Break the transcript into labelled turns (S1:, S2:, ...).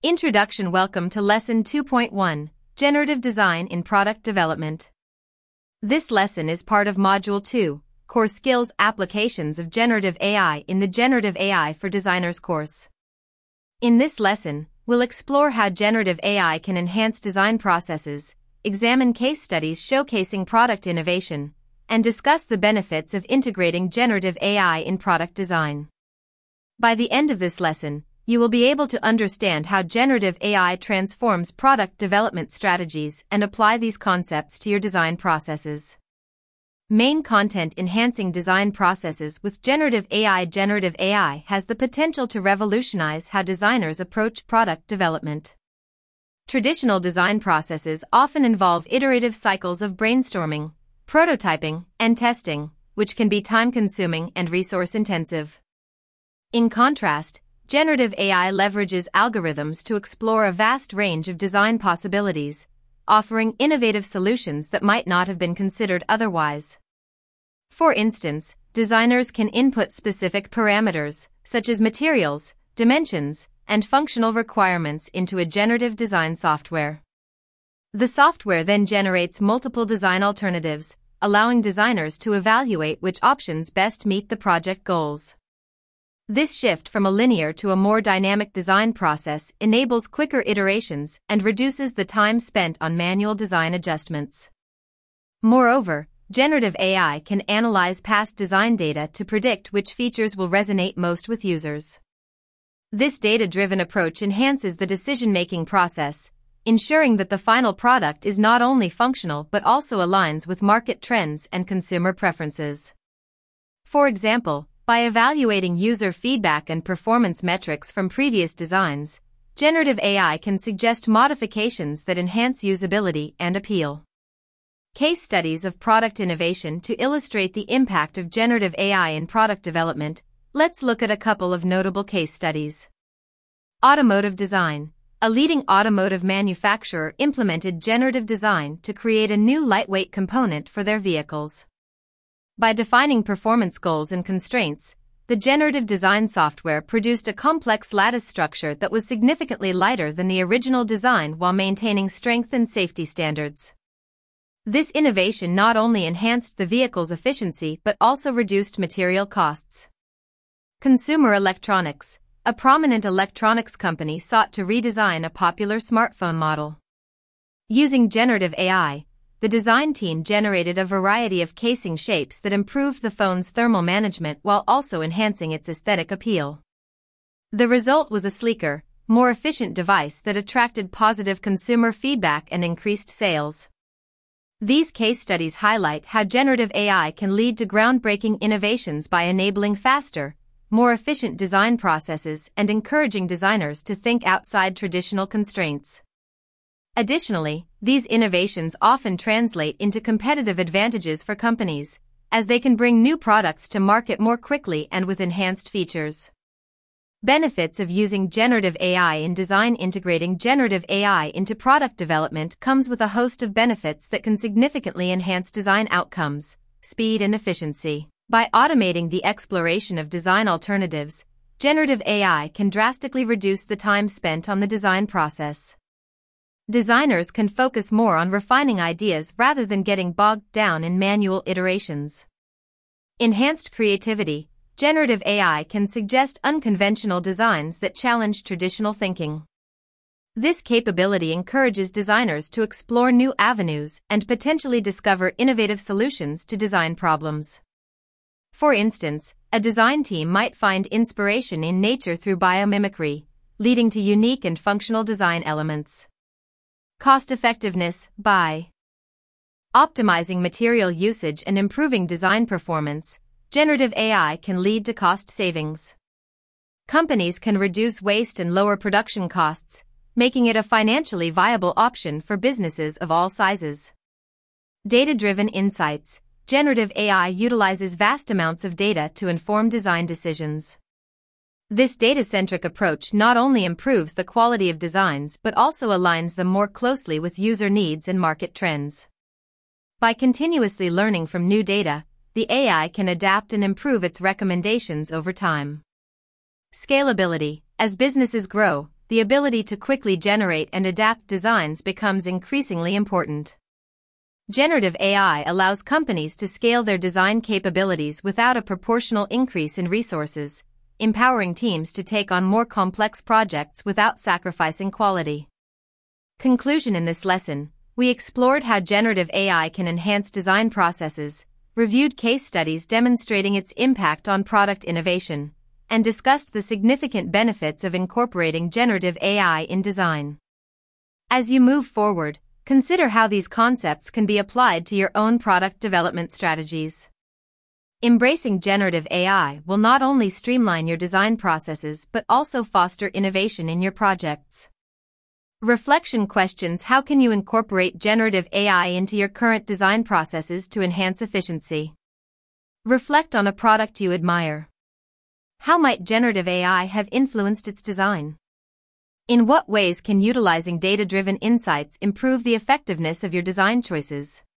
S1: Introduction. Welcome to Lesson 2.1, Generative Design in Product Development. This lesson is part of Module 2, Core Skills Applications of Generative AI in the Generative AI for Designers course. In this lesson, we'll explore how generative AI can enhance design processes, examine case studies showcasing product innovation, and discuss the benefits of integrating generative AI in product design. By the end of this lesson, you will be able to understand how generative AI transforms product development strategies and apply these concepts to your design processes. Main content: enhancing design processes with generative AI. Generative AI has the potential to revolutionize how designers approach product development. Traditional design processes often involve iterative cycles of brainstorming, prototyping, and testing, which can be time-consuming and resource-intensive. In contrast, generative AI leverages algorithms to explore a vast range of design possibilities, offering innovative solutions that might not have been considered otherwise. For instance, designers can input specific parameters, such as materials, dimensions, and functional requirements into a generative design software. The software then generates multiple design alternatives, allowing designers to evaluate which options best meet the project goals. This shift from a linear to a more dynamic design process enables quicker iterations and reduces the time spent on manual design adjustments. Moreover, generative AI can analyze past design data to predict which features will resonate most with users. This data-driven approach enhances the decision-making process, ensuring that the final product is not only functional but also aligns with market trends and consumer preferences. For example, by evaluating user feedback and performance metrics from previous designs, generative AI can suggest modifications that enhance usability and appeal. Case studies of product innovation. To illustrate the impact of generative AI in product development, let's look at a couple of notable case studies. Automotive design. A leading automotive manufacturer implemented generative design to create a new lightweight component for their vehicles. By defining performance goals and constraints, the generative design software produced a complex lattice structure that was significantly lighter than the original design while maintaining strength and safety standards. This innovation not only enhanced the vehicle's efficiency but also reduced material costs. Consumer electronics. A prominent electronics company sought to redesign a popular smartphone model. Using generative AI, the design team generated a variety of casing shapes that improved the phone's thermal management while also enhancing its aesthetic appeal. The result was a sleeker, more efficient device that attracted positive consumer feedback and increased sales. These case studies highlight how generative AI can lead to groundbreaking innovations by enabling faster, more efficient design processes and encouraging designers to think outside traditional constraints. Additionally, these innovations often translate into competitive advantages for companies, as they can bring new products to market more quickly and with enhanced features. Benefits of using generative AI in design. Integrating generative AI into product development comes with a host of benefits that can significantly enhance design outcomes, speed and efficiency. By automating the exploration of design alternatives, generative AI can drastically reduce the time spent on the design process. Designers can focus more on refining ideas rather than getting bogged down in manual iterations. Enhanced creativity. Generative AI can suggest unconventional designs that challenge traditional thinking. This capability encourages designers to explore new avenues and potentially discover innovative solutions to design problems. For instance, a design team might find inspiration in nature through biomimicry, leading to unique and functional design elements. Cost-effectiveness. By optimizing material usage and improving design performance, generative AI can lead to cost savings. Companies can reduce waste and lower production costs, making it a financially viable option for businesses of all sizes. Data-driven insights. Generative AI utilizes vast amounts of data to inform design decisions. This data-centric approach not only improves the quality of designs but also aligns them more closely with user needs and market trends. By continuously learning from new data, the AI can adapt and improve its recommendations over time. Scalability. As businesses grow, the ability to quickly generate and adapt designs becomes increasingly important. Generative AI allows companies to scale their design capabilities without a proportional increase in resources, empowering teams to take on more complex projects without sacrificing quality. Conclusion: in this lesson, we explored how generative AI can enhance design processes, reviewed case studies demonstrating its impact on product innovation, and discussed the significant benefits of incorporating generative AI in design. As you move forward, consider how these concepts can be applied to your own product development strategies. Embracing generative AI will not only streamline your design processes but also foster innovation in your projects. Reflection questions: how can you incorporate generative AI into your current design processes to enhance efficiency? Reflect on a product you admire. How might generative AI have influenced its design? In what ways can utilizing data-driven insights improve the effectiveness of your design choices?